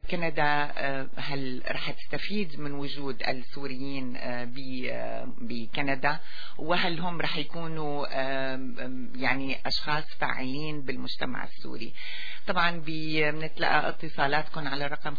كندا هل رح تستفيد من وجود السوريين بكندا، وهل هم رح يكونوا يعني أشخاص فاعلين بالمجتمع السوري؟ طبعا بنتلقى اتصالاتكم على رقم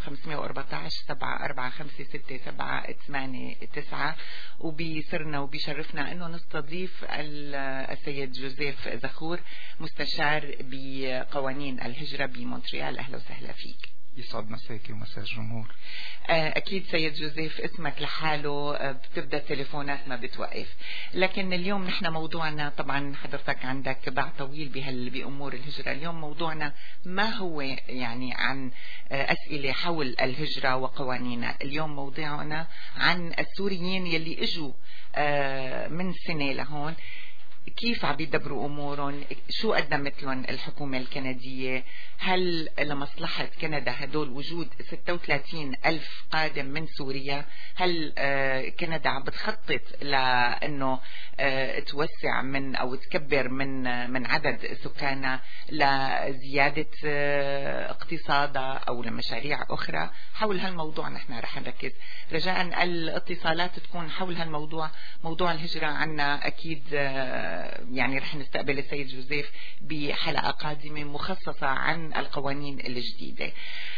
514-745-6789، وبيسرنا وبيشرفنا انه نستضيف السيد جوزيف زخور، مستشار بقوانين الهجرة بمونتريال. اهلا وسهلا فيك. يسعد مساكي ومساء الجمهور. أكيد سيد جوزيف اسمك لحاله بتبدأ التليفونات ما بتوقف، لكن اليوم نحن موضوعنا، طبعا حضرتك عندك باع طويل بأمور الهجرة. اليوم موضوعنا ما هو يعني عن أسئلة حول الهجرة وقوانينها. اليوم موضوعنا عن السوريين يلي اجوا من سنة لهون، كيف عم يدبروا أمورهم، شو قدمت لهم الحكومة الكندية، هل لمصلحة كندا هدول وجود 36,000 قادم من سوريا؟ هل كندا عم بتخطط لأنه توسع من أو تكبر من عدد سكانها لزيادة اقتصادها أو لمشاريع أخرى؟ حول هالموضوع نحن رح نركز. رجاء الاتصالات تكون حول هالموضوع، موضوع الهجرة عنا أكيد يعني رح نستقبل السيد جوزيف بحلقة قادمة مخصصة عن القوانين الجديدة.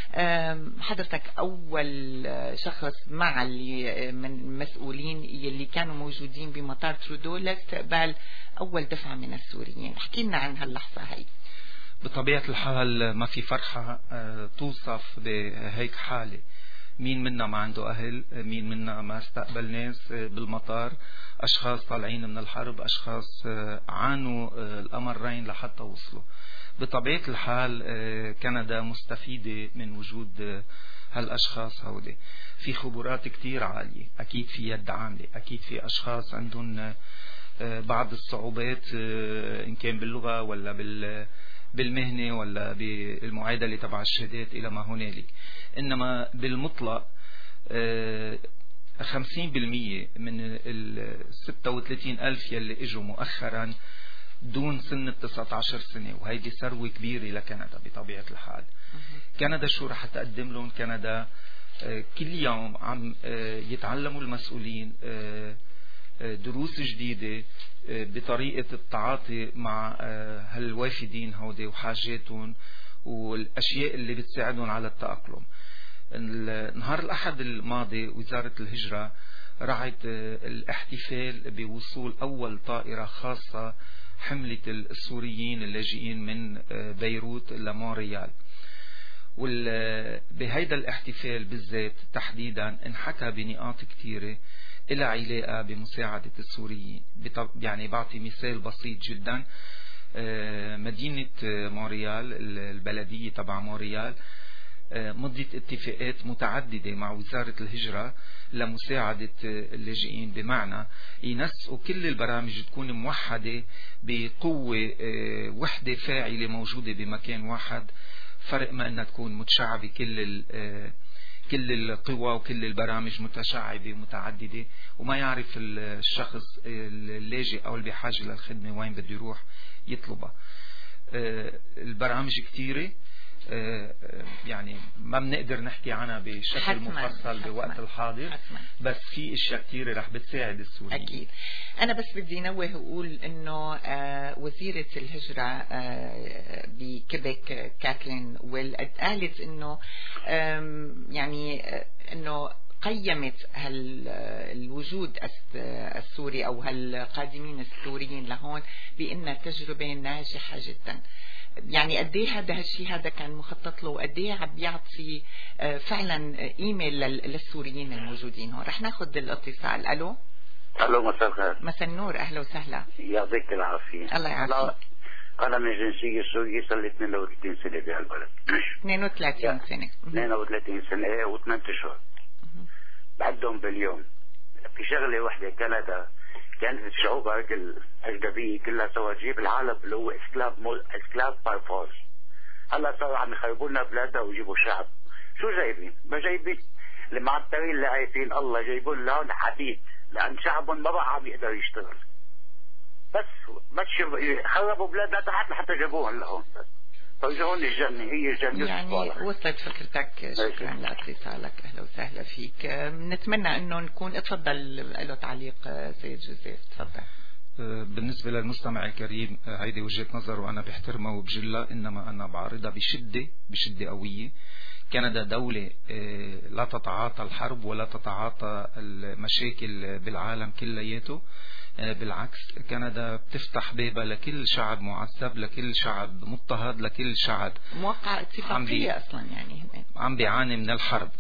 حضرتك أول شخص مع اللي من المسؤولين يلي كانوا موجودين بمطار ترودو لاستقبال أول دفعة من السوريين، احكي لنا عن هاللحظة هاي. بطبيعة الحال ما في فرحة توصف بهيك حالة. مين منا ما عنده أهل، مين منا ما استقبل ناس بالمطار، أشخاص طالعين من الحرب، أشخاص عانوا الأمرين لحتى وصلوا. بطبيعة الحال كندا مستفيدة من وجود هالأشخاص هودي. في خبرات كتير عالية، أكيد في يد عاملة، أكيد في أشخاص عندهم بعض الصعوبات إن كان باللغة ولا بالمهنة ولا بالمعادلة تبع الشهادات إلى ما هنالك. إنما بالمطلق 50% من 36,000 يلي اجوا مؤخرا دون سن 19 سنة، وهيدي ثروة كبيرة لكندا بطبيعة الحال. كندا شو رح تقدم لهم؟ كندا كل يوم عم يتعلموا المسؤولين دروس جديدة بطريقة التعاطي مع هالوافدين هودي وحاجاتهم والأشياء اللي بتساعدهم على التأقلم. نهار الأحد الماضي وزارة الهجرة رعت الاحتفال بوصول أول طائرة خاصة حملة السوريين اللاجئين من بيروت لمونريال. بهيدا الاحتفال بالذات تحديدا انحكى بنقاط كثيرة إلى علاقة بمساعدة السوريين. يعني بعطي مثال بسيط جدا. مدينة مونريال، البلدية تبع مونريال، مضت اتفاقات متعددة مع وزارة الهجرة لمساعدة اللاجئين، بمعنى ينسقوا كل البرامج تكون موحدة بقوة وحدة فاعلة موجودة بمكان واحد، فرق ما أنها تكون متشعبة كل القوى وكل البرامج متشعبة ومتعددة، وما يعرف الشخص اللاجئ أو اللي بحاجة للخدمة وين بده يروح يطلبها. البرامج كتيرة، يعني ما بنقدر نحكي عنها بشكل مفصل بوقت الحاضر، بس في اشياء كثيره رح بتساعد السوريين. اكيد. انا بس بدي نوه واقول انه وزيره الهجره بكيبك كاتلين ويل قالت انه يعني انه قيمت الوجود السوري او هالقادمين السوريين لهون بأنها تجربه ناجحه جدا. يعني قد ايه هالشيء هذا كان مخطط له، وقد ايه عم بيعطي فعلا ايميل للسوريين الموجودين هون. رح ناخذ الاتصال. الو مساء الخير. مساء النور، اهلا وسهلا. يعطيك العافيه. الله يعافيك. انا من جنسيه سوريه، صار لي 32 سنه بهالبلد. 32 سنه. 32 سنه و8 اشهر بعدهم باليوم. في شغله وحده، كندا كانت الشعوب هيك الأجنبية كلها سوا تجيب العالم اللي هو اسكلاف باي فورس. هلا صاروا عم يخربوا لنا بلادنا ويجيبوا شعب. شو جايبين؟ ما جايبين المعترين اللي عايفين الله، جايبون لهون حديد، لأن شعبهم ما بقى عم يقدر يشتغل. بس ما خربوا بلادنا تحت لحتى جابوهم لهون. بس هون الجنة، هي جنة يعني وصلت فكرتك. شكرا لاتصالك، اهلا وسهلا فيك. نتمنى انه نكون. اتفضل له تعليق سيد جوزيف، تفضل. بالنسبة للمستمع الكريم، هيدي وجهة نظر وأنا بحترمها وبجلها، إنما أنا بعرضها بشدة قوية. كندا دولة لا تتعاطى الحرب ولا تتعاطى المشاكل بالعالم كلياته. بالعكس، كندا بتفتح بابها لكل شعب معذب، لكل شعب مضطهد، لكل شعب موقع اتفاقية أصلا يعني عم بيعاني من الحرب.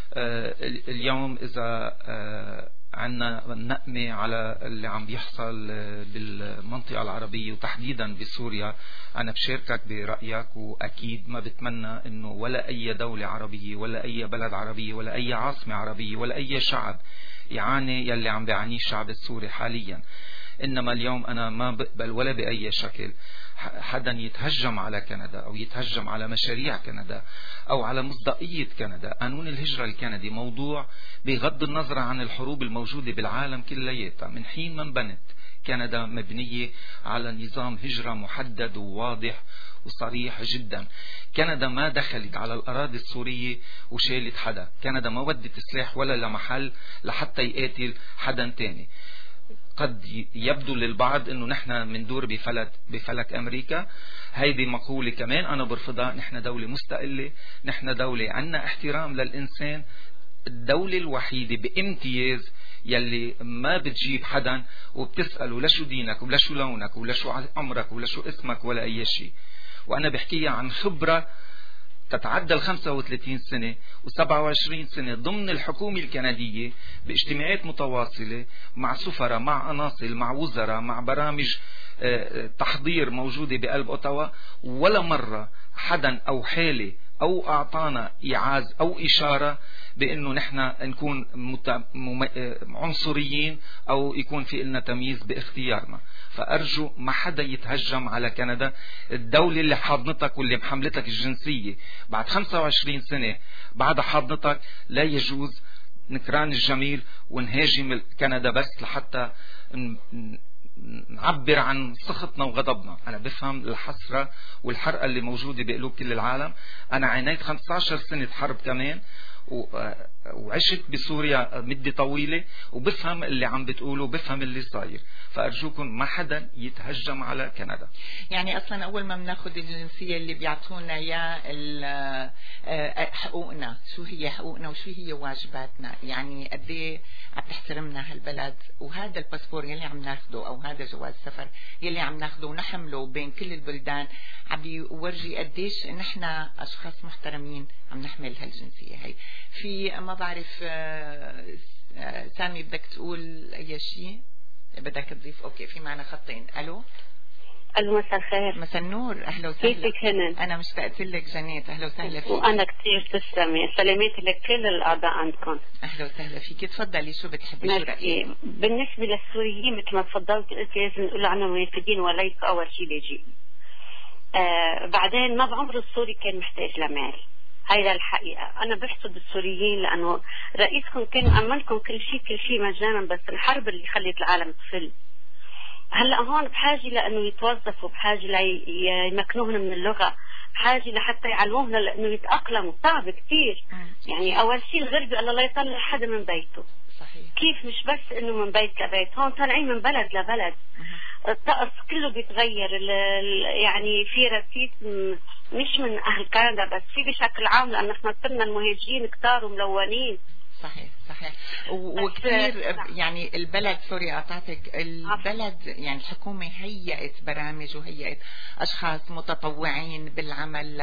اليوم إذا عنا نقمة على اللي عم بيحصل بالمنطقة العربية وتحديدا بسوريا، أنا بشاركك برأيك، وأكيد ما بتمنى أنه ولا أي دولة عربية ولا أي بلد عربي ولا أي عاصمة عربية ولا أي شعب يعاني يلي عم بيعانيه الشعب السوري حاليا. إنما اليوم أنا ما بقبل ولا بأي شكل حدا يتهجم على كندا أو يتهجم على مشاريع كندا أو على مصداقية كندا. قانون الهجرة الكندي موضوع بغض النظر عن الحروب الموجودة بالعالم كلياتها. من حين ما انبنت كندا مبنية على نظام هجرة محدد وواضح وصريح جدا. كندا ما دخلت على الأراضي السورية وشالت حدا. كندا ما ودت سلاح ولا لمحل لحتى يقاتل حدا تاني. قد يبدو للبعض انه نحن مندور بفلك امريكا. هيدي مقولة كمان انا برفضها. نحن دولة مستقلة، نحن دولة عنا احترام للانسان، الدولة الوحيدة بامتياز يلي ما بتجيب حدا وبتسأله لشو دينك ولا شو لونك ولا شو عمرك ولا شو اسمك ولا اي شيء. وانا بحكيها عن خبرة تتعدى 35 سنة و27 سنة ضمن الحكومة الكندية باجتماعات متواصلة مع سفراء، مع أناصل، مع وزراء، مع برامج تحضير موجودة بقلب أوتاوا. ولا مرة حدا أو حالة أو أعطانا إيعاز أو إشارة بأنه نحن نكون عنصريين أو يكون في لنا تمييز باختيارنا. فأرجو ما حدا يتهجم على كندا، الدولة اللي حاضنتك واللي محملتك الجنسية بعد 25 سنة بعد حاضنتك. لا يجوز نكران الجميل ونهاجم كندا بس لحتى نعبر عن سخطنا وغضبنا. أنا بفهم الحسرة والحرقة اللي موجودة بقلوب كل العالم. أنا عانيت 15 سنة حرب كمان وعشت بسوريا مدة طويلة وبفهم اللي عم بتقوله وبفهم اللي صاير. فأرجوكم ما حدا يتهجم على كندا. يعني أصلا أول ما بناخد الجنسية اللي بيعطونا يا حقوقنا، شو هي حقوقنا وشو هي واجباتنا، يعني قد ايه عم تحترمنا هالبلد. وهذا الباسبور يلي عم ناخده أو هذا جواز السفر يلي عم ناخده ونحمله بين كل البلدان عم بيورجي قديش نحن أشخاص محترمين عم نحمل هالجنسية هي. في ما بعرف سامي بدك تقول أي شيء بدك تضيف؟ أوكي، في معنا خطين. ألو مساء الخير. مساء النور، أهلا وسهلا. كيفك هنن؟ أنا مشتقت لك جنات، أهلا وسهلا فيك. وأنا كثير تسلمي، سلامات لكل الأعضاء عندكم. أهلا وسهلا فيك، تفضلي شو بتحبي شو رأيك؟ بالنسبة للسوريين مثل ما تفضلت قلت لازم نقول عنهم منفذين وليس أول شيء بيجي. بعدين ما بعمر السوري كان محتاج لمال، هاي الحقيقة. أنا بحسد السوريين لأنه رئيسكم كان أمنكم كل شيء مجانا، بس الحرب اللي خلت العالم تفل. هلا هون بحاجة لأنه يتوظفوا، بحاجة ليمكنوهم من اللغة، بحاجة لحتى يعلموهم لأنه يتأقلموا. صعب كتير. يعني أول شيء الغربي الله لا يطلع حدا من بيته. صحيح. كيف مش بس إنه من بيت لبيت، هون طالعين من بلد لبلد. الطقس كله بيتغير. يعني في رصيد مش من أهل كندا بس، في بشكل عام، لأن احنا صرنا المهاجرين كتار وملونين. صحيح وكثير. يعني البلد، سوري قاطعتك، البلد يعني الحكومة هيئت برامج وهيئت أشخاص متطوعين بالعمل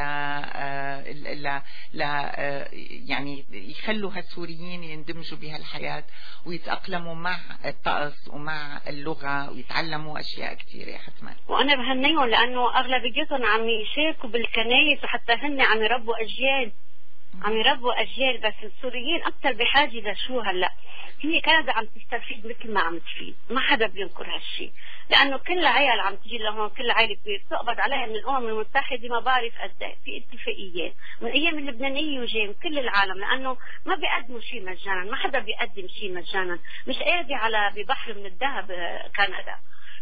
ل يعني يخلوا هالسوريين يندمجوا بهالحياة ويتأقلموا مع الطقس ومع اللغة ويتعلموا أشياء كثيرة حتما. وأنا بهنيهم لأنه أغلبيتهم عم يشاركوا بالكنايس وحتى هن عم يربوا أجيال. بس السوريين أكثر بحاجة لشو هلأ. هي كندا عم تستفيد مثل ما عم تفيد، ما حدا بينكر هالشي، لأنه كل عيال عم تجي لهون، كل عائلة بتقبض عليها من الأمم المتحدة ما بعرف قد ايه، في اتفاقيات من أيام اللبنانية وجاي من كل العالم، لأنه ما بيقدموا شيء مجانا، ما حدا بيقدم شيء مجانا. مش قاعدة على ببحر من الذهب كندا.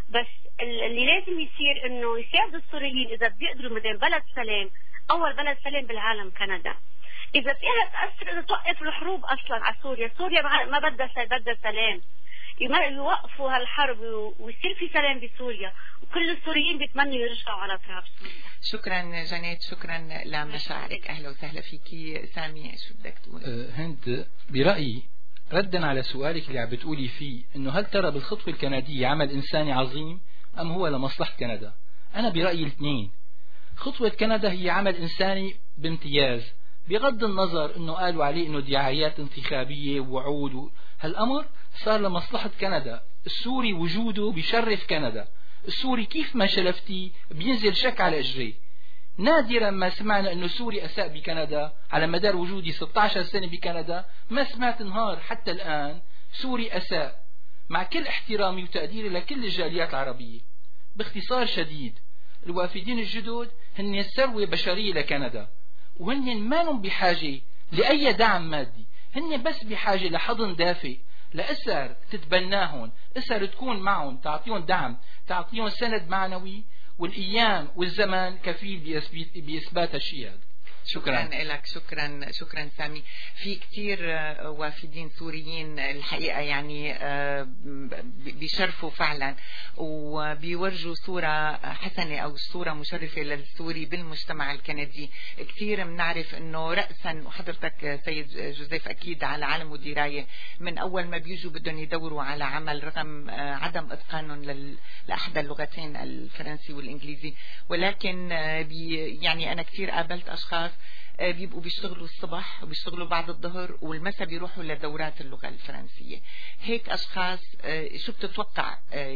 بس اللي لازم يصير انه يساعدوا السوريين اذا بيقدروا مثلا بلد سلام، اول بلد سلام بالعالم كندا، اذا فيها تاثر اذا توقف الحروب اصلا على سوريا. سوريا ما بدها سلام، يوقفوا هالحرب ويصير في سلام بسوريا، وكل السوريين بيتمنوا يرجعوا على تراب سوريا. شكرا جانيت، شكرا لمشاعرك. اهلا وسهلا فيكي. سامي شو بدك تقول؟ هند، برأيي ردا على سؤالك اللي عم بتقولي فيه انه هل ترى بالخطوة الكندية عمل انساني عظيم ام هو لمصلحة كندا؟ انا برأيي الاثنين. خطوة كندا هي عمل انساني بامتياز، بغض النظر انه قالوا عليه انه دعايات انتخابية ووعود، هالامر صار لمصلحة كندا. السوري وجوده بيشرف كندا، السوري كيف ما شلفتي بينزل شك على اجريه. نادرا ما سمعنا انه سوري اساء بكندا. على مدار وجودي 16 سنة بكندا ما سمعت نهار حتى الان سوري اساء، مع كل احترامي وتقديري لكل الجاليات العربية. باختصار شديد، الوافدين الجدد هن ثروة بشرية لكندا، وهن ما بحاجة لأي دعم مادي، هن بس بحاجة لحضن دافئ، لأسر تتبناهم، أسر تكون معهم، تعطيهم دعم، تعطيهم سند معنوي، والأيام والزمن كفيل بإثبات الشيء هذا. شكرا لك. شكرا سامي. في كتير وافدين سوريين الحقيقة يعني بيشرفوا فعلا وبيورجوا صورة حسنة أو صورة مشرفة للسوري بالمجتمع الكندي. كتير بنعرف أنه رأسا، وحضرتك سيد جوزيف أكيد على علم ودراية، من أول ما بيجوا بدهم يدوروا على عمل رغم عدم إتقانهم لأحدى اللغتين الفرنسي والإنجليزي، ولكن يعني أنا كتير قابلت أشخاص بيبقوا بيشتغلوا الصبح وبيشتغلوا بعد الظهر والمساء بيروحوا لدورات اللغة الفرنسية. هيك أشخاص شو بتتوقع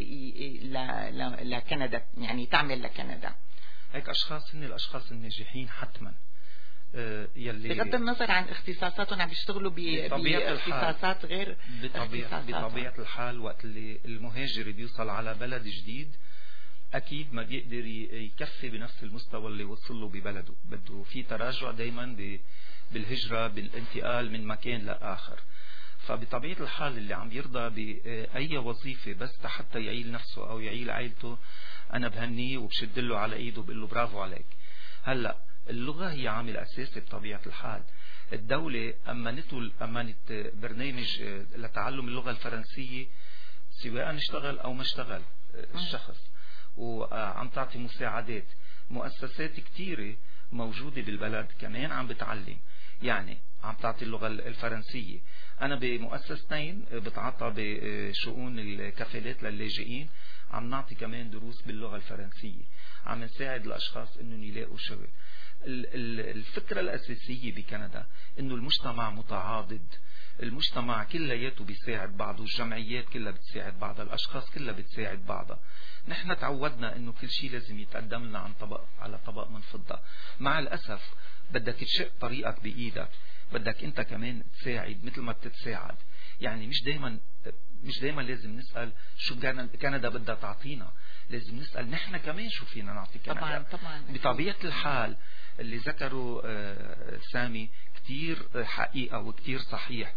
لكندا يعني تعمل لكندا؟ هيك أشخاص هن الأشخاص الناجحين حتما، يلي بغض النظر عن اختصاصاتهم عم بيشتغلوا باختصاصات غير بطبيعة الحال. وقت اللي المهاجر بيوصل على بلد جديد أكيد ما بيقدر يكفي بنفس المستوى اللي وصل له ببلده، بده في تراجع دايما بالهجرة، بالانتقال من مكان لآخر. فبطبيعة الحال اللي عم يرضى بأي وظيفة بس حتى يعيل نفسه أو يعيل عائلته، أنا بهنيه وبشد له على إيده وبقول له برافو عليك. هلأ اللغة هي عامل أساسي بطبيعة الحال. الدولة أمنت برنامج لتعلم اللغة الفرنسية سواء اشتغل أو ما اشتغل الشخص، وعم تعطي مساعدات. مؤسسات كتيرة موجودة بالبلد كمان عم بتعلم، يعني عم تعطي اللغة الفرنسية. أنا بمؤسستين بتعطى بشؤون الكفالات للاجئين عم نعطي كمان دروس باللغة الفرنسية، عم نساعد الأشخاص إنهم يلاقوا شغل. الفكرة الأساسية بكندا إنه المجتمع متعاضد، المجتمع كلياته بيساعد بعضه، الجمعيات كلها بتساعد بعضها، الأشخاص كلها بتساعد بعضها. نحن تعودنا إنه كل شيء لازم يتقدم لنا على طبق من فضة. مع الأسف بدك تشق طريقك بإيدك، بدك أنت كمان تساعد مثل ما بتتساعد. يعني مش دايما لازم نسأل شو كندا بدها تعطينا، لازم نسأل نحن كمان شو فينا نعطي كندا. طبعا بطبيعة الحال اللي ذكروا سامي كتير حقيقة وكتير صحيح.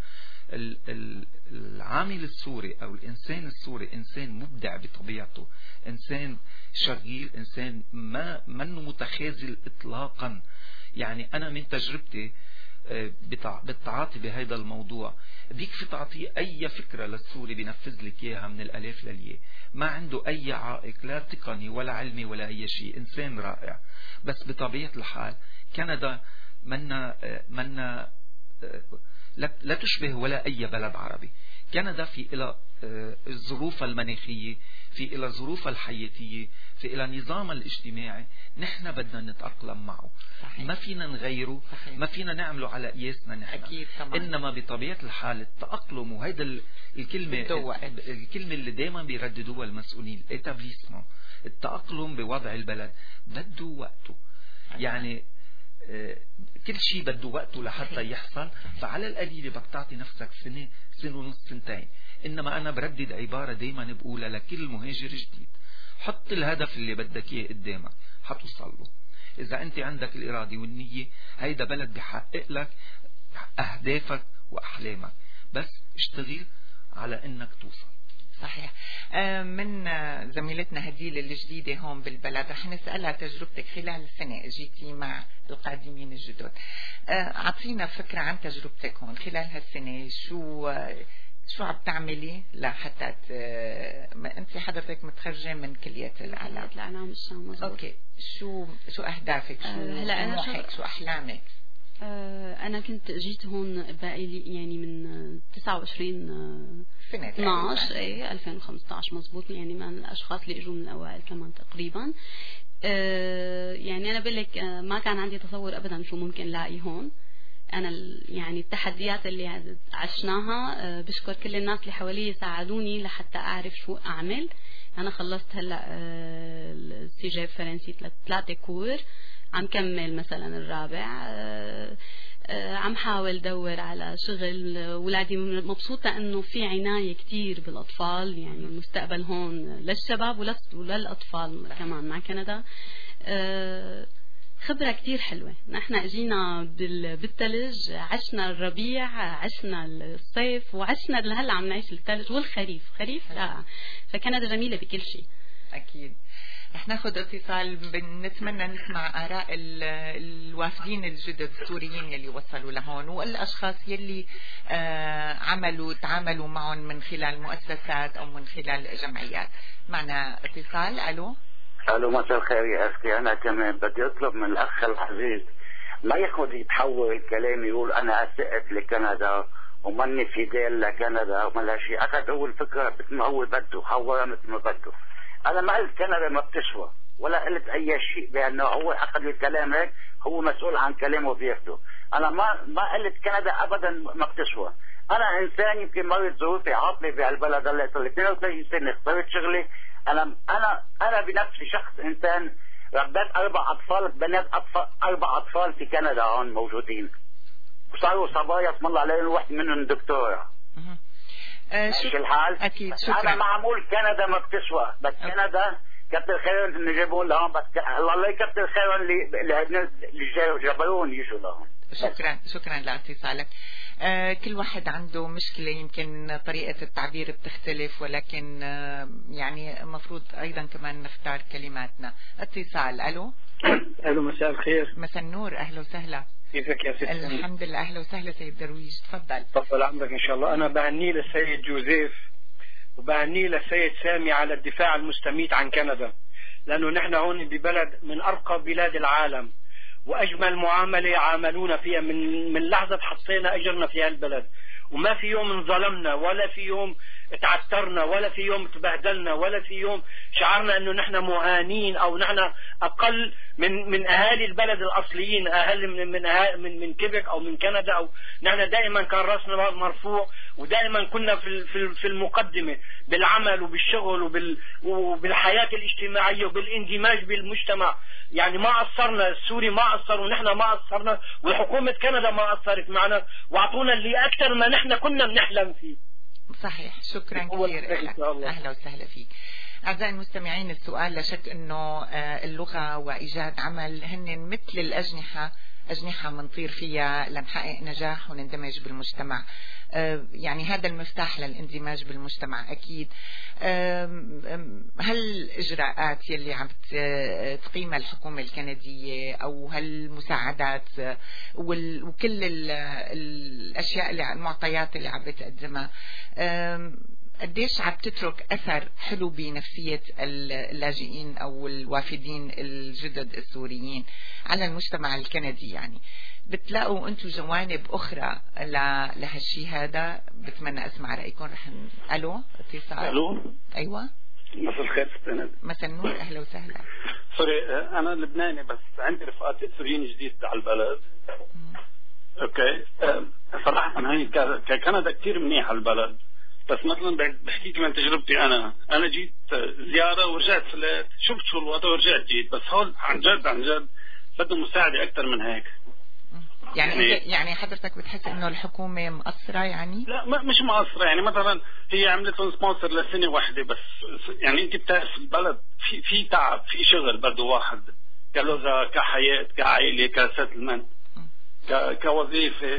العامل السوري أو الإنسان السوري إنسان مبدع بطبيعته، إنسان شغيل، إنسان منه متخاذل إطلاقا. يعني أنا من تجربتي بالتعاطي بهذا الموضوع، بيكفي تعطيه أي فكرة للسوري بينفذ لك إياها من الألف للياء، ما عنده أي عائق لا تقني ولا علمي ولا أي شيء، إنسان رائع. بس بطبيعة الحال كندا منا لا تشبه ولا أي بلد عربي. كندا في إلى الظروف المناخية، في إلى الظروف الحياتية، في إلى النظام الاجتماعي، نحن بدنا نتأقلم معه. صحيح. ما فينا نغيره. صحيح. ما فينا نعمله على قياسنا نحن. أكيد طبعا. إنما بطبيعة الحال التأقلم، وهيدا الكلمة اللي دايما بيرددوها المسؤولين، الاتابليسمون، التأقلم بوضع البلد بده وقته. يعني كل شيء بده وقته لحتى يحصل. فعلى القليل بدك تعطي نفسك سنة ونص، سنتين. إنما أنا بردد عبارة دايما بقولها لكل مهاجر جديد: حط الهدف اللي بدك إياه قدامك حتوصل له. إذا أنت عندك الإرادة والنية، هيدا بلد بيحقق لك أهدافك وأحلامك، بس اشتغل على إنك توصل. صحيح. من زميلتنا هديل الجديدة هون بالبلد رح نسألها تجربتك خلال السنة جيتي مع القادمين الجدد. أعطينا فكرة عن تجربتك هون خلال هالسنة. شو عم تعملي لحتى انت حضرتك متخرجة من كلية الإعلام الشام. اوكي، شو اهدافك؟ شو طموحك؟ شو احلامك؟ انا كنت جيت هون باقي لي يعني من 29 سنة 12 2015 مزبوط، يعني من الاشخاص اللي اجوا من الاوائل كمان تقريبا. يعني انا بقول لك ما كان عندي تصور ابدا شو ممكن لاقي هون. أنا يعني التحديات اللي عشناها بشكر كل الناس اللي حوالي ساعدوني لحتى أعرف شو أعمل. أنا خلصت هلأ السجاب فرنسي 3 كور، عم كمل مثلا الرابع. عم حاول دور على شغل. ولادي مبسوطة أنه في عناية كتير بالأطفال، يعني المستقبل هون للشباب وللأطفال كمان مع كندا. خبرة كتير حلوة. نحن اجينا بالثلج، عشنا الربيع، عشنا الصيف، وعشنا هلا عم نعيش الثلج والخريف. خريف لا، فكندا جميلة بكل شيء. أكيد. رح ناخذ اتصال. نتمنى نسمع آراء الوافدين الجدد السوريين يلي وصلوا لهون والأشخاص يلي تعاملوا معهم من خلال مؤسسات أو من خلال جمعيات. معنا اتصال. ألو. مساء الخير يا أختي. أنا كمان بدي أطلب من الأخ العزيز ما ياخذ يتحول الكلام يقول أنا أسقت لكندا وماني فيديل لكندا وما شيء. أخذ هو الفكرة مثل ما هو بده، حولها مثل ما بده. أنا ما قلت كندا ما بتسوى ولا قلت أي شيء، بأنه هو أخذ الكلام هيك، هو مسؤول عن كلامه بياخده. أنا ما قلت كندا أبدا ما بتسوى. أنا إنسان يمكن مرت ظروفي عاطلة بهالبلد. هلا صار لي 32 سنة، اخترت شغلي. أنا بنفسي شخص إنسان ربيت 4 أطفال، بنات 4 أطفال في كندا هون موجودين، وصاروا صبايا اسم الله عليهم، واحد منهم دكتورة. ماشي الحال. أكيد. شكرا. أنا معمول كندا ما بتسوى، بس كندا كتر خيرهم إنه جابون لهون، بس الله يكتر خيرهم اللي جبرون يجوا لهون. شكرا لاتصالك. كل واحد عنده مشكلة، يمكن طريقة التعبير بتختلف، ولكن يعني المفروض أيضا كمان نختار كلماتنا. اتصال. ألو. ألو، مساء الخير. مساء النور، أهلا وسهلا. كيفك يا ستي؟ الحمد لله. أهلا وسهلا سيد درويش، تفضل. طول عمرك إن شاء الله. أنا بهني للسيد جوزيف وبهني للسيد سامي على الدفاع المستميت عن كندا، لأنه نحن هون ببلد من أرقى بلاد العالم، وأجمل معاملة عاملونا فيها من لحظة حطينا أجرنا في هالبلد، وما في يوم انظلمنا ولا في يوم تعثرنا ولا في يوم تبهدلنا ولا في يوم شعرنا انه نحن مهانين او نحن اقل من اهالي البلد الاصليين، اقل من كيبك او من كندا. او نحن دائما كان راسنا مرفوع، ودائما كنا في المقدمه بالعمل وبالشغل وبالحياه الاجتماعيه وبالاندماج بالمجتمع. يعني ما قصرنا، السوري ما قصر ونحن ما قصرنا، وحكومه كندا ما قصرت معنا، واعطونا اللي اكثر ما نحن كنا بنحلم فيه. صحيح. شكرا كثير لك. أهلا وسهلا فيك. أعزائي المستمعين، السؤال لا شك أنه اللغة وإيجاد عمل هن مثل الأجنحة، أجنحة منطير فيها لنحقق نجاح ونندمج بالمجتمع. يعني هذا المفتاح للاندماج بالمجتمع أكيد. هل الإجراءات يلي عم تقيمها الحكومة الكندية أو هالمساعدات وكل الأشياء المعطيات اللي عم بتقدمها قديش عم تترك أثر حلو بنفسية اللاجئين أو الوافدين الجدد السوريين على المجتمع الكندي؟ يعني بتلاقوا أنتم جوانب أخرى لهالشي هذا؟ بتمنى أسمع رأيكم. ألو، اتصال. ألو. أيوة. مساء الخير ستنا. مساء النور، أهلا وسهلا. سوري، أنا لبناني بس عندي رفقاتي سوريين جديد على البلد. أوكي. صراحة هي كندا كتير منيحة البلد، بس مثلا بحكيك من تجربتي. أنا جيت زيارة ورجعت فلت، شفت شو الوضع ورجعت جيت، بس هون عن جد بدنا مساعدة أكتر من هيك. يعني حضرتك بتحس إنه الحكومة مقصرة؟ يعني لا، مش مقصرة. يعني مثلا هي عملت لهم سبونسر لسنة واحدة بس. يعني أنت بتعرف البلد في تعب، في شغل بده واحد كلغة، كحياة، كعائلة، كسيتلمنت، كوظيفة.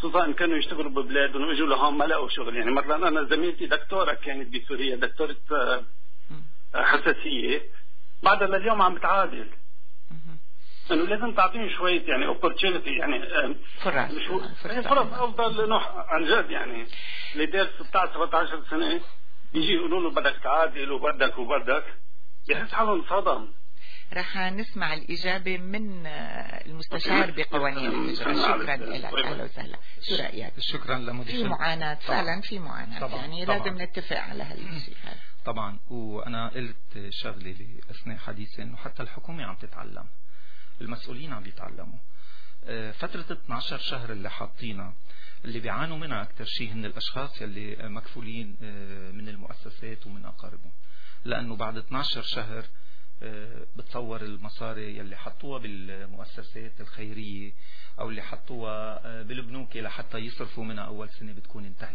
خصوصا ان كانوا يشتغلوا ببلادهم واجوا لهون ما لقوا شغل. يعني مثلا انا زميلتي دكتوره كانت بسوريا، دكتوره حساسيه، بعدها لليوم عم بتعادل. انه لازم تعطيهم شويه يعني اوبورتيونيتي، يعني فرص افضل انه عن جد. يعني اللي دار 16 17 سنه يجي يقولوا له بدك تعادل وبدك بحس حاله انصدم. رح نسمع الإجابة من المستشار بقوانين الهجرة. شكرا لك، أهلا وسهلا. شو رأيك؟ شكرا لمضيف. في معاناة فعلا، في معاناة يعني طبعاً. لازم نتفق على هالشيء هذا طبعا. وأنا قلت شغلة أثناء حديثي إنه حتى الحكومة عم تتعلم، المسؤولين عم بيتعلموا. فترة 12 شهر اللي حاطينها اللي بيعانوا منها أكثر شيء هن الأشخاص اللي مكفولين من المؤسسات ومن أقاربهم، لأنه بعد 12 شهر بتصور المصاري يلي حطوها بالمؤسسات الخيرية أو اللي حطوها بالبنوك لحتى يصرفوا منها أول سنة بتكون انتهت.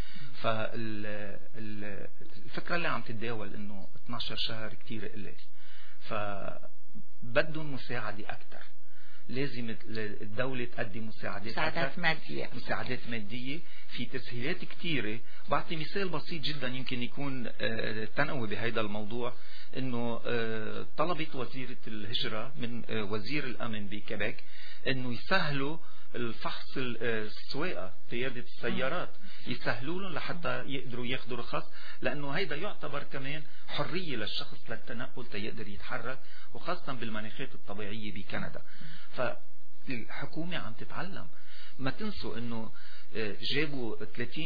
فالفكرة اللي عم تتداول إنه 12 شهر كتير قليل، فبدهم مساعدة أكثر. لازم الدولة تقدم مساعدات مادية، مساعدات مادية في تسهيلات كتيرة. بعطي مثال بسيط جدا يمكن يكون تنوي بهذا الموضوع، انه طلبت وزيرة الهجرة من وزير الامن بكيبيك انه يسهلوا الفحص السواقة، قيادة السيارات، يسهلوا لهم لحتى يقدروا ياخذوا رخص، لانه هيدا يعتبر كمان حرية للشخص للتنقل تيقدر يتحرك، وخاصة بالمناخات الطبيعية بكندا. فالحكومة عم تتعلم. ما تنسوا انه جابوا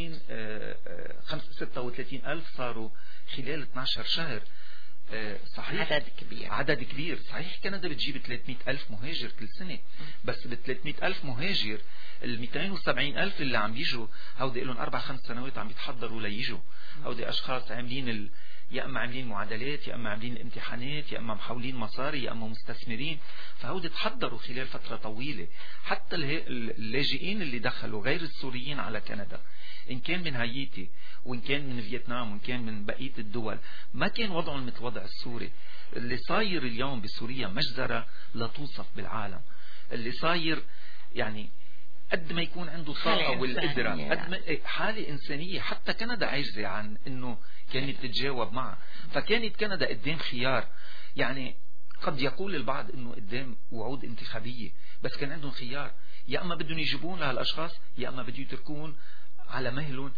36 ألف صاروا خلال 12 شهر. صحيح عدد كبير. صحيح كندا بتجيب 300 ألف مهاجر كل سنة، بس ب 300 ألف مهاجر ال 270 ألف اللي عم بيجوا هودي لهم 4-5 سنوات عم يتحضروا ليجوا. هودي أشخاص عاملين يا اما عاملين معادلات، يا اما عاملين امتحانات، يا اما محولين مصاري، يا اما مستثمرين، فهودي تحضروا خلال فترة طويلة. حتى اللاجئين اللي دخلوا غير السوريين على كندا، إن كان من هايتي وإن كان من فيتنام وإن كان من بقية الدول، ما كان وضعهم مثل وضع السوري. اللي صاير اليوم بسوريا مجزرة لا توصف بالعالم. اللي صاير يعني قد ما يكون عنده طاقة والقدرة، قد ما حالة إنسانية. حتى كندا عاجزة عن إنه كانت تتجاوب معها. فكانت كندا قدام خيار. يعني قد يقول البعض إنه قدام وعود انتخابية، بس كان عندهم خيار، يا أما بدهم يجيبون لهالأشخاص، يا أما بدهم يتركون على مهلهم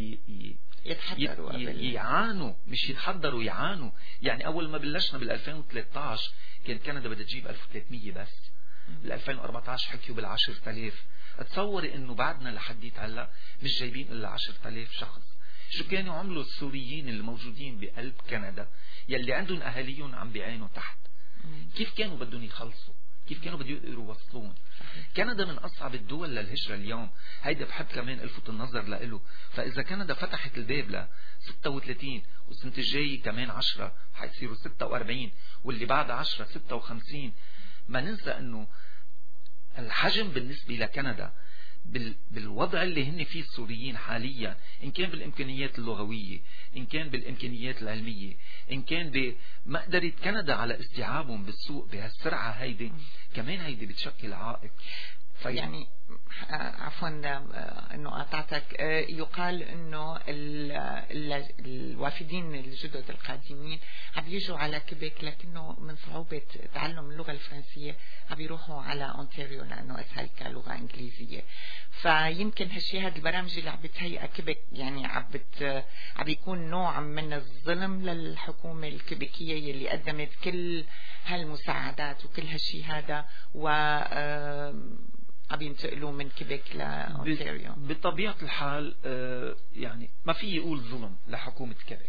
يعانوا، مش يتحضروا يعانوا. يعني أول ما بلشنا بال2013 كان كندا بدها تجيب 1300 بس، بال2014 حكيوا بال10,000. اتصوري إنه بعدنا لحديت هلا مش جايبين إلا 10,000 شخص. شو كانوا عملوا السوريين اللي موجودين بقلب كندا يلي عندهم أهاليهم عم بيعانوا تحت؟ كيف كانوا بدهم يخلصوا؟ كيف كانوا بدهم يقدروا يوصلون؟ كندا من أصعب الدول للهجرة اليوم. هيدا بحب كمان ألفت النظر لإله. فإذا كندا فتحت الباب ل 36 والسنة الجاية كمان 10 حيصيروا 46 واللي بعد 10 56، ما ننسى أنه الحجم بالنسبة لكندا بالوضع اللي هن فيه السوريين حاليا، إن كان بالإمكانيات اللغوية، إن كان بالإمكانيات العلمية، إن كان بمقدرة كندا على استيعابهم بالسوق بهالسرعة هيدي، كمان هيدي بتشكل عائق. يعني عفوا انه قاطعتك، يقال انه الوافدين الجدد القادمين عم يجوا على كيبيك، لكنه من صعوبة تعلم اللغة الفرنسية عم يروحوا على اونتاريو لانه اسهل كلغة انجليزية. فيمكن هالشيء هذه البرامج اللي عم بتهيئ كيبيك يعني عم يكون نوع من الظلم للحكومة الكيبيكية اللي قدمت كل هالمساعدات وكل هالشيء هذا، و عم ينتقلوا من كيبيك لأونتاريو. بطبيعة الحال يعني ما في يقول ظلم لحكومة كيبيك.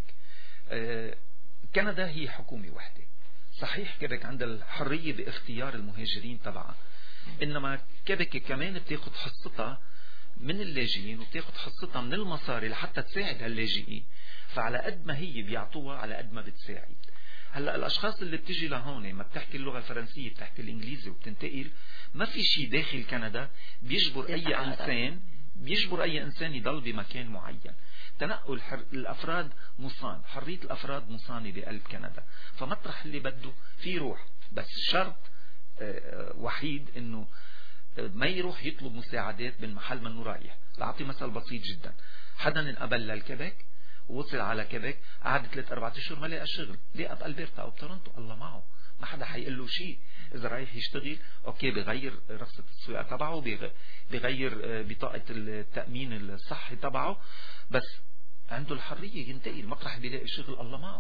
كندا هي حكومة واحدة. صحيح كيبيك عندها الحرية باختيار المهاجرين تبعها، إنما كيبيك كمان بتاخد حصتها من اللاجئين وبتاخد حصتها من المصاري لحتى تساعد هاللاجئين. فعلى قد ما هي بيعطوها على قد ما بتساعد. هلا الأشخاص اللي بتجي لهون ما بتحكي اللغة الفرنسية، بتحكي الإنجليزي وبتنتقل، ما في شيء داخل كندا بيجبر أي إنسان يضل بمكان معين. تنقل الأفراد مصان، حرية الأفراد مصانة بقلب كندا. فمطرح اللي بده في روح، بس شرط وحيد إنه ما يروح يطلب مساعدات من محل منه رايح. لأعطي مثل بسيط جدا، حدا انقبل للكيبيك ووصل على كيبيك، قعد 3-4 أشهر ما لقى شغل، لقى بألبرتا أو بتورنتو، الله معه، ما حدا حيقول له شيء. إذا رايح يشتغل أوكي بغير رخصة السواقة تبعه، بغير بطاقة التأمين الصحي تبعه، بس عنده الحرية ينتقل مطرح بيلاقي شغل، الله معه.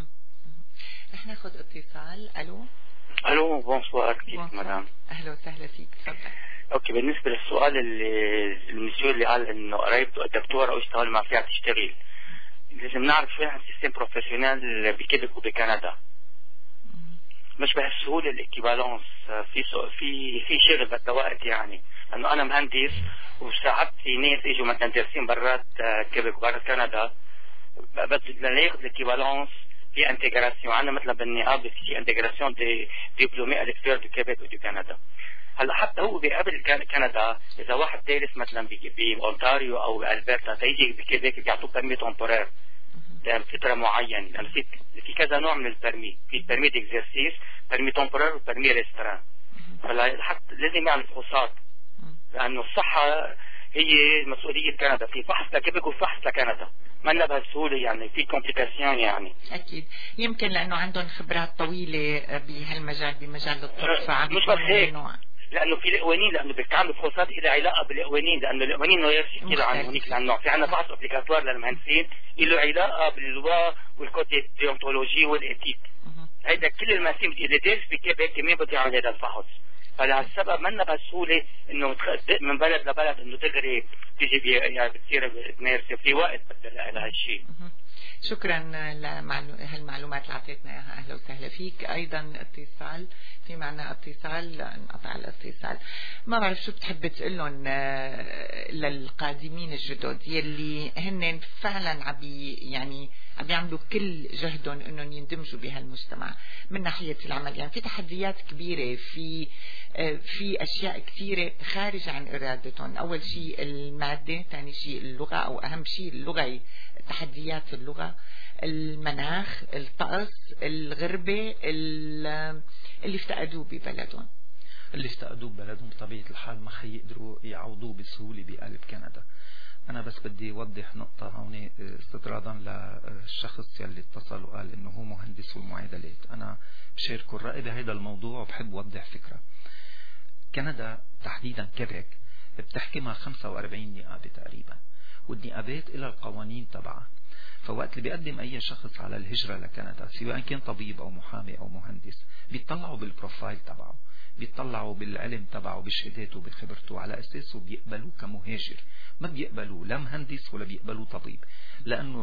رح ناخذ اتصال. الو بونسوار، كيف مدام؟ اهلا وسهلا فيك، تفضل. اوكي، بالنسبه للسؤال المسيو اللي قال انه قرايبته الدكتوره واشتغل ما فيها تشتغل، لازم نعرف شوي عن سيستم بروفيشنال بكيبك وبكندا. مش بهالسهوله الاكيفالونس، في شغل بدها وقت، يعني انه انا مهندس وساعدت ناس اجوا مثلا دارسين برات كيبك وبرات كندا، بدنا ناخذ الاكيفالونس في انتجراسيون. عندنا مثلا بالنقابه في انتجراسيون دبلومي الكتير دو كيبك ودو كندا. هلا حتى هو بقبل كندا اذا واحد دارس مثلا بأونتاريو او بألبرتا تيجي بكيبك بيعطوه بيرمي تمبورير لفتره معينه، لانه في كذا نوع من البرمي، في بيرمي ديكزرسيس، بيرمي تمبورير وبيرمي ريستران. فلا حتى لازم يعمل فحوصات، لانه الصحه هي مسؤوليه كندا، في فحص لكيبك وفحص لكندا، ما لنا بهالسهوله، يعني في كومبليكاسيون. يعني اكيد يمكن لانه عندهم خبرات طويله بهالمجال، بمجال الطب، مش بس هيك، لانه في القوانين، لانه بتعمل فحوصات لها علاقه بالقوانين، لانه القوانين ما يحكي عن هونيك النوع. في عندنا فحص ابليكاتوار للمهندسين له علاقه باللوا والكوتي ديونتولوجي والاتيك. هيدا كل المهندسين اللي دارس بكيبك كمان بده يعمل هذا الفحص. فلهالسبب منا بسهوله انه من بلد لبلد انه دغري تيجي يعني بتصير تمارس في وقت لهالشيء. شكرا هالمعلومات اللي اعطيتنا اياها، اهلا وسهلا فيك. ايضا اتصال، في معنا اتصال، انقطع الاتصال. ما بعرف شو بتحب تقول لهم للقادمين الجدد يلي هن فعلا عم يعملوا كل جهدهم انهم يندمجوا بهالمجتمع من ناحيه العمل. يعني في تحديات كبيره، في اشياء كثيره خارج عن ارادتهم. اول شيء الماده، ثاني شيء اللغه، او اهم شيء اللغه، تحديات اللغة، المناخ، الطقس، الغربة اللي افتقدوه ببلدهم. بطبيعة الحال ما حيقدروا يعوضوه بسهولة بقلب كندا. أنا بس بدي أوضح نقطة هون استطرادا للشخص يلي اتصل وقال إنه هو مهندس والمعادلات. أنا بشاركه الرأي بهذا الموضوع وبحب أوضح فكرة. كندا تحديدا كيبك بتحكمها 45 نقابة تقريبا، والنقابات إلى القوانين تبعها. فوقت اللي بيقدم أي شخص على الهجرة لكندا، سواء كان طبيب أو محامي أو مهندس، بيطلعوا بالبروفايل تبعه، بيطلعوا بالعلم تبعه، بشهاداته، بخبرته، على أساسه بيقبلوه كمهاجر. ما بيقبلوه لا مهندس ولا بيقبلوه طبيب، لأنه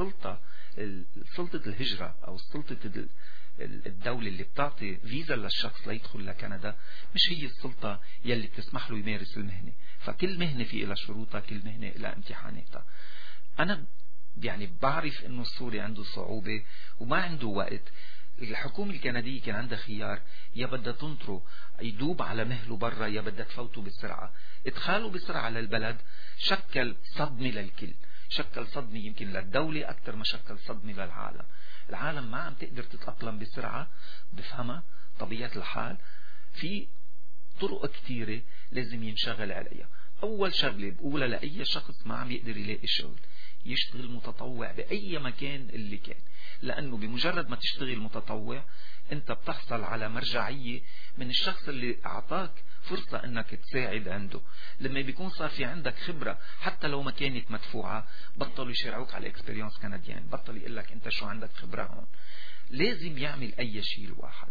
سلطة الهجرة أو سلطة الدولة اللي بتعطي فيزا للشخص ليدخل لكندا مش هي السلطة يلي بتسمح له يمارس المهنة. فكل مهنة في لها شروطها، كل مهنة لها امتحاناتها. أنا يعني بعرف إنه السوري عنده صعوبة وما عنده وقت. الحكومة الكندية كان عندها خيار، يا بدها تنطره يدوب على مهله برا، يا بدها تفوته بسرعة. ادخاله بسرعة للبلد شكل صدمة للكل، شكل صدمة يمكن للدولة أكثر ما شكل صدمة للعالم. العالم ما عم تقدر تتأقلم بسرعة، بفهمها طبيعة الحال. في طرق كثيرة لازم ينشغل عليها. أول شغلة بقولها لأي شخص ما عم يقدر يلاقي شغل، يشتغل متطوع بأي مكان اللي كان، لأنه بمجرد ما تشتغل متطوع أنت بتحصل على مرجعية من الشخص اللي أعطاك فرصة أنك تساعد عنده. لما بيكون صار في عندك خبرة حتى لو ما كانت مدفوعة، بطلوا يشرعوك على اكسبرينس كنديان، بطل يقول لك أنت شو عندك خبرة هون. لازم يعمل أي شيء الواحد.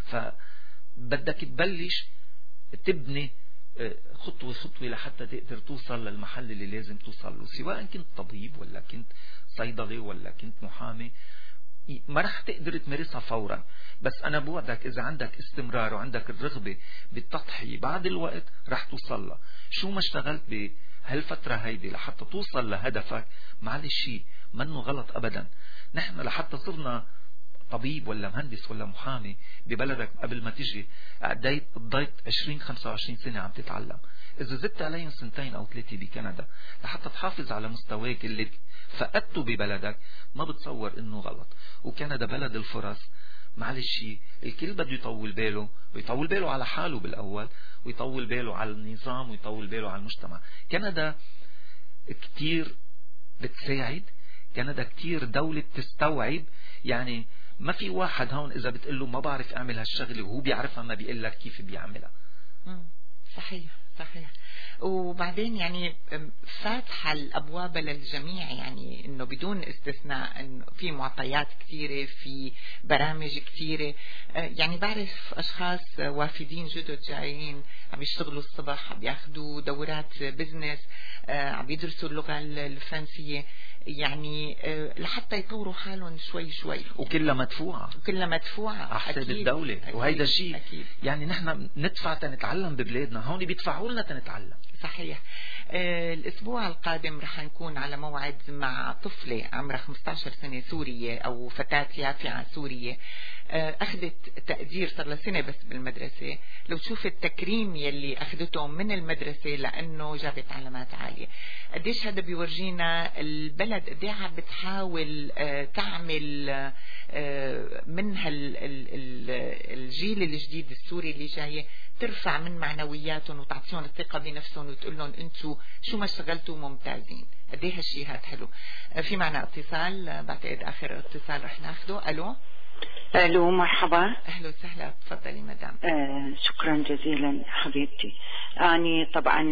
فبدك تبلش تبني خطوة خطوة لحتى تقدر توصل للمحل اللي لازم توصل له، سواء كنت طبيب ولا كنت صيدلي ولا كنت محامي. ما رح تقدر تمارسها فورا، بس أنا بوعدك إذا عندك استمرار وعندك الرغبة بالتضحية بعد الوقت رح توصل لها. شو ما اشتغلت بهالفترة هيدي لحتى توصل لهدفك، معلش شيء منه غلط أبدا. نحن لحتى صرنا طبيب ولا مهندس ولا محامي ببلدك قبل ما تجي قضيت 20-25 سنة عم تتعلم. إذا زدت عليهم 2 أو 3 بكندا لحتى تحافظ على مستواك اللي فقدته ببلدك، ما بتصور إنه غلط. وكندا بلد الفرص، معلش الكل بده يطول باله، ويطول باله على حاله بالأول، ويطول باله على النظام، ويطول باله على المجتمع. كندا كتير بتساعد، كندا كتير دولة تستوعب. يعني ما في واحد هون إذا بتقله ما بعرف أعمل هالشغلة وهو بيعرفها ما بيقول لك كيف بيعملها. صحيح صحيح. وبعدين يعني فاتحة الأبواب للجميع، يعني إنه بدون استثناء إنه في معطيات كثيرة، في برامج كثيرة. يعني بعرف أشخاص وافدين جدد جايين عم يشتغلوا الصبح، عم ياخدوا دورات بزنس، عم يدرسوا اللغة الفرنسية، يعني لحتى يطوروا حالهم شوي شوي، وكلها مدفوعة، وكلها مدفوعة على حساب الدولة. وهيدا شيء يعني نحن ندفع تنتعلم ببلادنا، هون بيدفعوا لنا تنتعلم. صحيح. الأسبوع القادم رح نكون على موعد مع طفلة عمرها 15 سنة سورية، أو فتاة يافعة سورية، أخذت تقدير، صار لها سنة بس بالمدرسة. لو تشوف التكريم يلي أخذته من المدرسة لأنه جابت علامات عالية، قديش هذا بيورجينا البلد قديه عم بتحاول تعمل من الجيل الجديد السوري اللي جاي، ترفع من معنوياتهم وتعطيهم الثقة بنفسهم وتقول لهم انتوا شو ما اشتغلتوا ممتازين. قديه هالشيء هاد حلو. في معنا اتصال، بعتقد آخر اتصال رح ناخده. الو مرحبا. اهلا وسهلا، تفضلي مدام. شكرا جزيلا حبيبتي. اني طبعا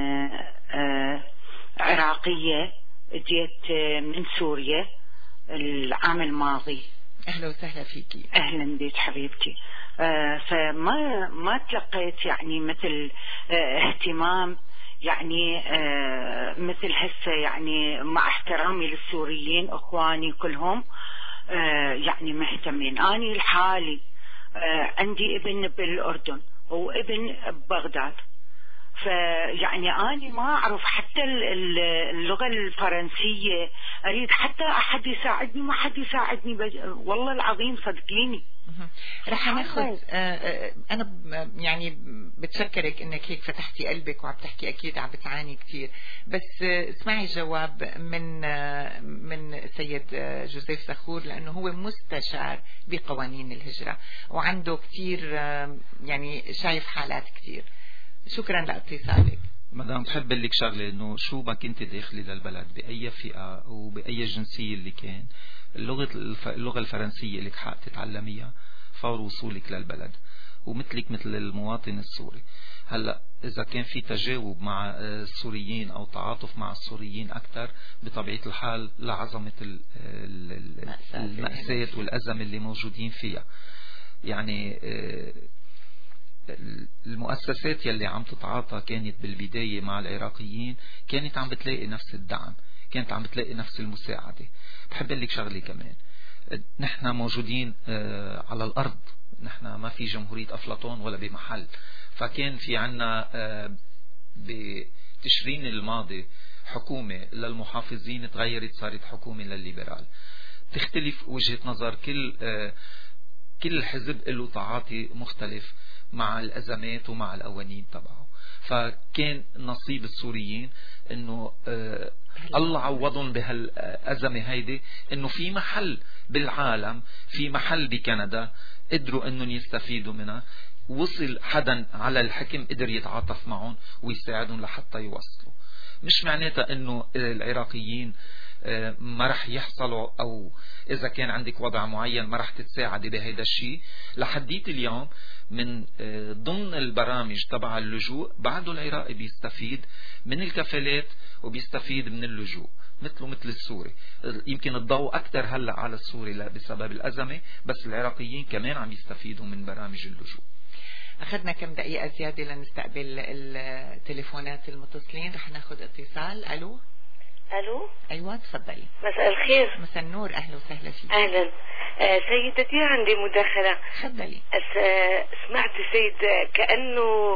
عراقية، جيت من سوريا العام الماضي. اهلا وسهلا فيكي. اهلا بيك حبيبتي. فما تلقيت يعني مثل اهتمام، يعني مثل هسه، يعني مع احترامي للسوريين اخواني كلهم يعني مهتمين. اني الحالي عندي ابن بالاردن وابن ببغداد، فيعني أنا ما أعرف حتى اللغة الفرنسية، أريد حتى أحد يساعدني، ما حد يساعدني والله العظيم صدقيني. رح ناخذ أنا يعني بتشكرك إنك هيك فتحتي قلبك وعم تحكي، أكيد عم بتعاني كتير، بس اسمعي جواب من سيد جوزيف سخور، لأنه هو مستشار بقوانين الهجرة وعنده كتير يعني شايف حالات كتير. شكرا لاتصالك مدام. بحب لك شغله، انه شو ما كنت داخلي للبلد باي فئه وباي جنسيه اللي كان، اللغه الفرنسيه لك حق تتعلميها فور وصولك للبلد، ومثلك مثل المواطن السوري. هلا اذا كان في تجاوب مع السوريين او تعاطف مع السوريين اكثر، بطبيعه الحال لعظمه المأساة والازمه اللي موجودين فيها. يعني المؤسسات يلي عم تتعاطى كانت بالبداية مع العراقيين كانت عم بتلاقي نفس الدعم، كانت عم بتلاقي نفس المساعدة. بحب لك شغلي كمان، نحن موجودين على الأرض، نحن ما في جمهورية أفلاطون ولا بمحل. فكان في عنا بتشرين الماضي حكومة للمحافظين تغيرت صارت حكومة للليبرال. تختلف وجهة نظر كل حزب له تعاطي مختلف مع الأزمات ومع القوانين تبعه. فكان نصيب السوريين انه الله عوضهم بهالأزمة هيدي، انه في محل بالعالم، في محل بكندا قدروا انهم يستفيدوا منها. وصل حدا على الحكم قدر يتعاطف معهم ويساعدهم لحتى يوصلوا. مش معناتها انه العراقيين ما رح يحصلوا، او اذا كان عندك وضع معين ما رح تتساعدي بهذا الشيء. لحديت اليوم من ضمن البرامج تبع اللجوء بعده العراقي بيستفيد من الكفالات وبيستفيد من اللجوء مثله مثل السوري. يمكن الضوء اكثر هلا على السوري بسبب الازمه، بس العراقيين كمان عم يستفيدوا من برامج اللجوء. أخذنا كم دقيقة زيادة لنستقبل التليفونات المتصلين. رح ناخذ اتصال. ألو. أيوة تفضلي. مساء الخير. مساء النور، أهلا وسهلا فيك. أهلا. سيدتي عندي مداخلة. تفضلي. سمعت سيد كأنه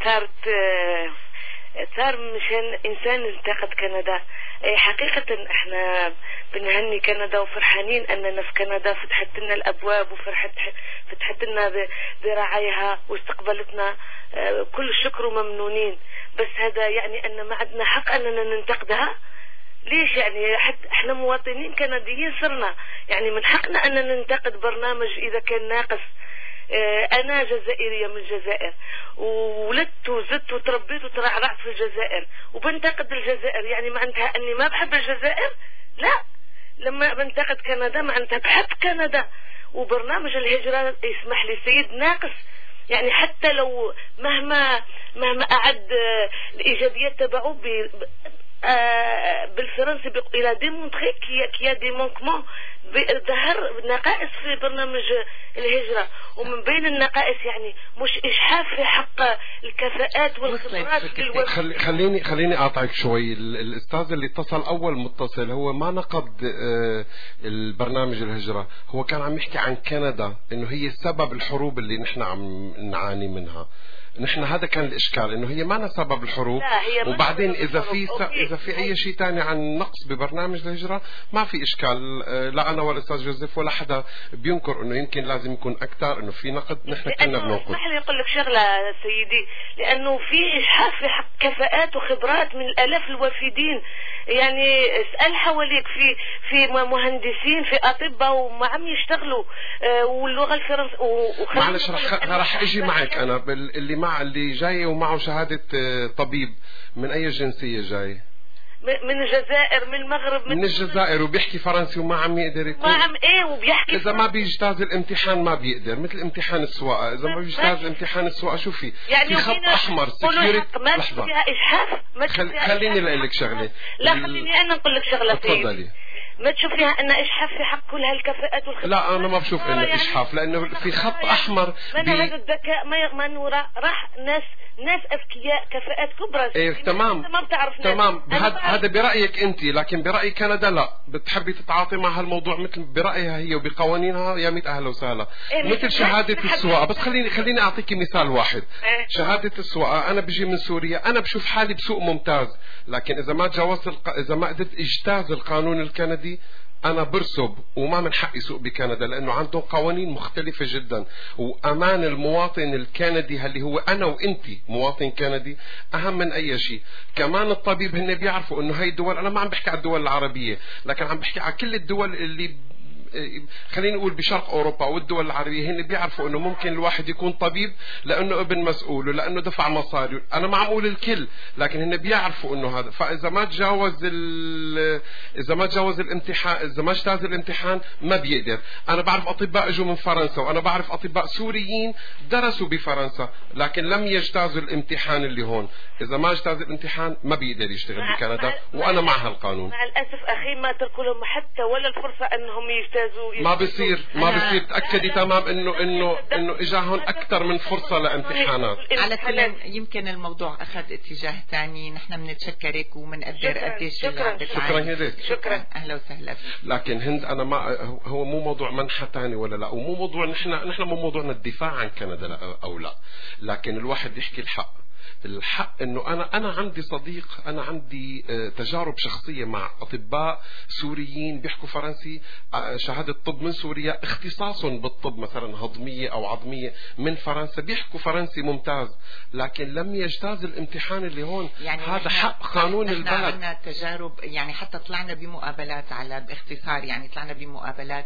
صار مشان إنسان انتقد كندا. حقيقة احنا بنهني كندا وفرحانين أننا في كندا فتحت لنا الأبواب وفتحت لنا برعايها واستقبلتنا، كل الشكر وممنونين. بس هذا يعني أن ما عندنا حق أننا ننتقدها. ليش يعني حتى احنا مواطنين كنديين صرنا يعني من حقنا ان ننتقد برنامج اذا كان ناقص. انا جزائريه من الجزائر وولدت وزدت وتربيت وترعرعت في الجزائر وبنتقد الجزائر، يعني معناتها اني ما بحب الجزائر؟ لا، لما بنتقد كندا معناتها بحب كندا. وبرنامج الهجرة يسمح لي سيد ناقص، يعني حتى لو مهما أعد الإيجابيات تبعه بالفرنسي إلى ديمونتري كي دي مونكمون، ظهر نقائص في برنامج الهجرة. ومن بين النقائص يعني مش إجحاف في حق الكفاءات والخبرات. خليني أقاطعك شوي. الأستاذ اللي اتصل أول متصل هو ما نقد البرنامج الهجرة، هو كان عم يحكي عن كندا إنه هي سبب الحروب اللي نحن عم نعاني منها. نحن هذا كان الإشكال، إنه هي ما سبب الحروب. وبعدين إذا في أي شيء تاني عن نقص ببرنامج الهجرة ما في إشكال. لا أنا ولا الأستاذ جوزيف ولا حدا بينكر إنه يمكن لازم يكون أكثر، إنه في نقد نحن كنا بننقد. اسمح لي أقول لك شغلة سيدي، لأنه في إجحاف في حق كفاءات وخبرات من الآلاف الوافدين. يعني اسأل حواليك في مهندسين، في أطباء وما عم يشتغلوا، واللغة الفرنسية. معلش راح أجي معك أنا اللي جاي ومعه شهادة طبيب. من أي جنسية جاي؟ من الجزائر، من المغرب، من الجزائر، وبيحكي فرنسي وما عم يقدر يكون. ما عم وبيحكي إذا ما بيجتاز الامتحان ما بيقدر، مثل امتحان السواقة. إذا ما بيجتاز امتحان السواقة شو في؟ يعني في خط أحمر سكيورتي. ما فيها إجحاف. خليني أقول لك شغلة. لا خليني أنا أقول لك شغلة. تفضلي. ما تشوف فيها أن إجحاف في حق كل هالكفاءات والخبرات؟ لا أنا ما بشوف إنه يعني إجحاف، لأنه في خط أحمر. من هذا الذكاء ما نورا راح ناس أذكياء كفاءات كبرى. إيه تمام. ما بتعرف تمام. هذا برأيك أنت، لكن برأي كندا لا. بتحبي تتعاطي مع هالموضوع مثل برأيها هي وبقوانينها، يا ميت أهلا وسهلا. مثل شهادة السواقة. بس خليني أعطيكي مثال واحد. شهادة السواقة، أنا بجي من سوريا، أنا بشوف حالي بسوق ممتاز، لكن إذا ما قدرت اجتاز القانون الكندي أنا برسب وما من حقي سوق بكندا، لأنه عندهم قوانين مختلفة جدا. وأمان المواطن الكندي اللي هو أنا وإنتي مواطن كندي أهم من أي شيء. كمان الطبيب هن بيعرفوا إنه هاي الدول، أنا ما عم بحكي على الدول العربية، لكن عم بحكي على كل الدول اللي خلينا نقول بشرق أوروبا والدول العربية، هن بيعرفوا إنه ممكن الواحد يكون طبيب لأنه ابن مسؤول ولأنه دفع مصاري. أنا ما عم أقول الكل، لكن هن بيعرفوا إنه هذا. فإذا ما تجاوز الامتحان، إذا ما اجتاز الامتحان ما بيقدر. أنا بعرف أطباء اجوا من فرنسا، وأنا بعرف أطباء سوريين درسوا بفرنسا لكن لم يجتازوا الامتحان اللي هون. إذا ما اجتاز الامتحان ما بيقدر يشتغل بكندا، وأنا مع هالقانون. مع الأسف أخي ما تركوا لهم حتى ولا الفرصة أنهم يجتازوا. ما بصير تأكدي تمام انه اجاهم اكثر من فرصة لامتحانات. على كل يمكن الموضوع اخذ اتجاه ثاني. نحن بنتشكرك وبنقدر قديش شكرا اهلا وسهلا. لكن هند انا ما هو مو موضوع منحة ثاني ولا لا، ومو موضوع نحن مو موضوعنا الدفاع عن كندا لا او لا، لكن الواحد يحكي الحق انه انا عندي صديق، انا عندي تجارب شخصيه مع اطباء سوريين بيحكوا فرنسي، شهاده طب من سوريا، اختصاصهم بالطب مثلا هضميه او عظميه من فرنسا، بيحكوا فرنسي ممتاز لكن لم يجتاز الامتحان اللي هون. يعني هذا حق قانون البلد. عندنا تجارب، يعني حتى طلعنا بمقابلات على باختصار، يعني طلعنا بمقابلات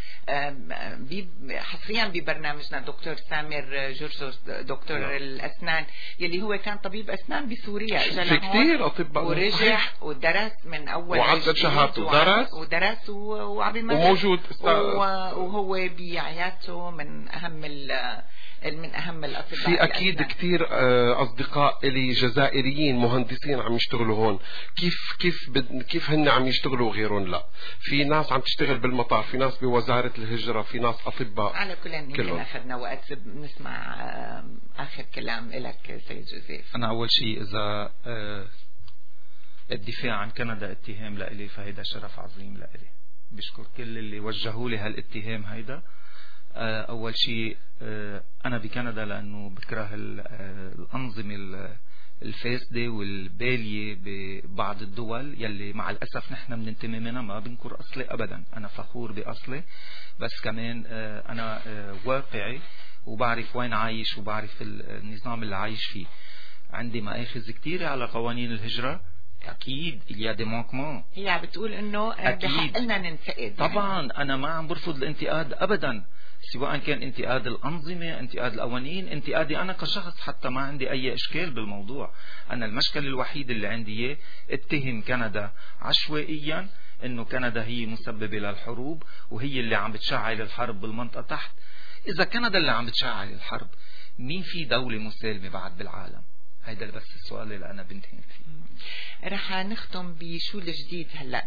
حصريا ببرنامجنا دكتور سامر جورجوس دكتور الاسنان يلي هو كان طبيب أسنان بسوريا، في كثير أطباء ورجع ودرس من أول وعنده شهادته ودرس وموجود وهو بعيادته من أهم الأطباء. في أكيد كثير أصدقاء لي جزائريين مهندسين عم يشتغلوا هون. كيف هن عم يشتغلوا غيرهم لا. في ناس عم تشتغل بالمطار، في ناس بوزارة الهجرة، في ناس أطباء. على كل يمكن أخذنا وقت نسمع آخر كلام لك سيد جوزيف. أنا أول شيء إذا الدفاع عن كندا اتهام لإلي فهيدا شرف عظيم لإلي. بشكر كل اللي وجهوا لي هالاتهام هيدا. أول شيء أنا بكندا لأنه بكره الأنظمة الفاسدة والبالية ببعض الدول يلي مع الأسف نحن بننتمي منها. ما بنكر أصلي أبدا، أنا فخور بأصلي، بس كمان أنا واقعي وبعرف وين عايش وبعرف النظام اللي عايش فيه. عندي مآخذ كتيرة على قوانين الهجرة اكيد il y a des manquements. هي عم بتقول انه بحق لنا ننتقد. طبعا انا ما عم برفض الانتقاد ابدا، سواء كان انتقاد الأنظمة، انتقاد القوانين، انتقادي أنا كشخص، حتى ما عندي أي إشكال بالموضوع. أنا المشكل الوحيد اللي عندي إياه اتهم كندا عشوائيا إنه كندا هي مسببة للحروب وهي اللي عم بتشعل الحرب بالمنطقة تحت. إذا كندا اللي عم بتشعل الحرب، مين في دولة مسالمة بعد بالعالم؟ هيدا بس السؤال اللي أنا بنتهم فيه. رح نختم بشو الجديد هلأ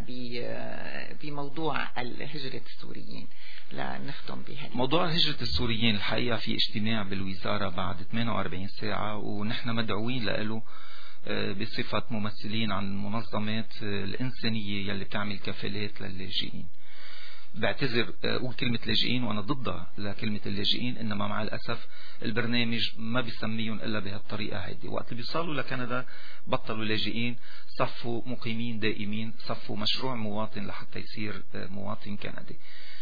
بموضوع هجرة السوريين. لا نختم بها موضوع هجرة السوريين. الحقيقة في اجتماع بالوزارة بعد 48 ساعة، ونحن مدعوين له بصفة ممثلين عن المنظمات الإنسانية يلي بتعمل كفالات للاجئين. بعتذر أقول كلمة لاجئين وأنا ضدها لكلمة اللاجئين، إنما مع الأسف البرنامج ما بيسميهم إلا بهالطريقة هيدي. وقت اللي بيصالوا لكندا بطلوا لاجئين، صفوا مقيمين دائمين، صفوا مشروع مواطن لحتى يصير مواطن كندي.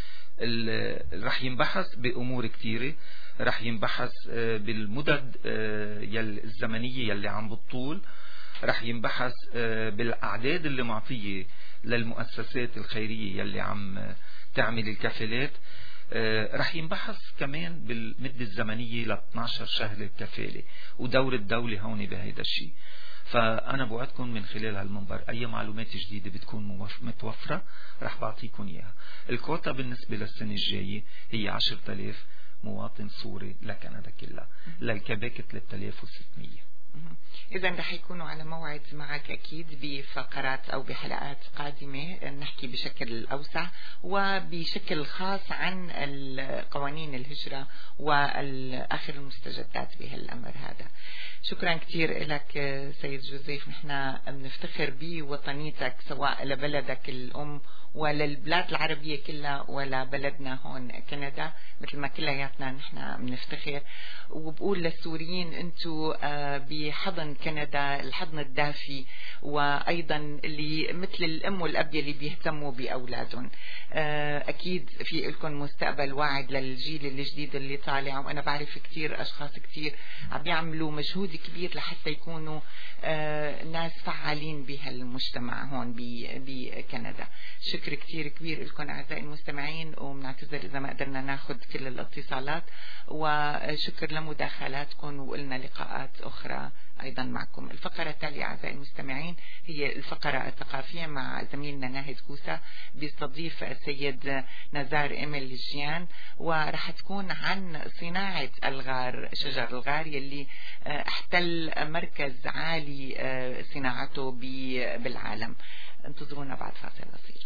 رح ينبحث بأمور كثيرة، رح ينبحث بالمدد الزمنية يلي عم بالطول، رح ينبحث بالأعداد اللي معطية للمؤسسات الخيرية يلي عم تعمل الكفالات، رح ينبحث كمان بالمدة الزمنية ل 12 شهر الكفالة ودور الدولة هون بهيدا الشيء. فأنا بوعدكم من خلال هالمنبر أي معلومات جديدة بتكون متوفرة رح بعطيكم إياها. الكوتا بالنسبة للسنة الجاية هي 10,000 مواطن سوري لكندا كلها، للكيبيك 3600. إذا رح يكونوا على موعد معك أكيد بفقرات أو بحلقات قادمة نحكي بشكل أوسع وبشكل خاص عن قوانين الهجرة وآخر المستجدات بهالأمر هذا. شكرا كثير لك سيد جوزيف، نحن بنفتخر بوطنيتك سواء لبلدك الأم وللبلاد العربية كلها ولا بلدنا هون كندا، مثل ما كلياتنا نحن بنفتخر. وبقول للسوريين انتو بحضن كندا الحضن الدافي، وايضا اللي مثل الام والاب اللي بيهتموا باولادهم. اكيد في لكم مستقبل واعد للجيل الجديد اللي طالع، وانا بعرف كتير اشخاص كتير عم يعملوا مجهود كبير لحتى يكونوا ناس فعالين بهالمجتمع هون بكندا. شكر كتير كبير لكم اعزائي المستمعين، وبنعتذر اذا ما قدرنا ناخذ كل الاتصالات، وشكر لمداخلاتكم، وقلنا لقاءات اخرى ايضا معكم. الفقرة التالية اعزائي المستمعين هي الفقرة الثقافية مع زميلنا ناهد كوسا، بيستضيف السيد نزار إيميل الجيان، ورح تكون عن صناعة الغار، شجر الغار يلي احتل مركز عالي صناعته بالعالم. انتظرونا بعد فاصل قصير.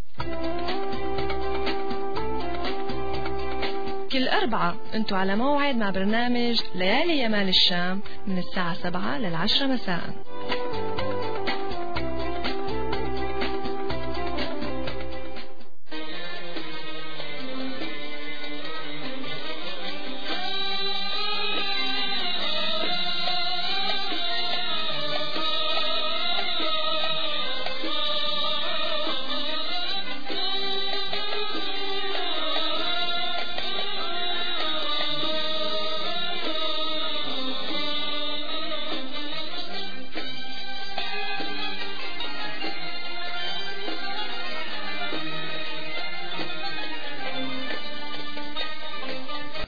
كل أربعة انتوا على موعد مع برنامج ليالي يمال الشام من الساعة 7 لل10 مساء.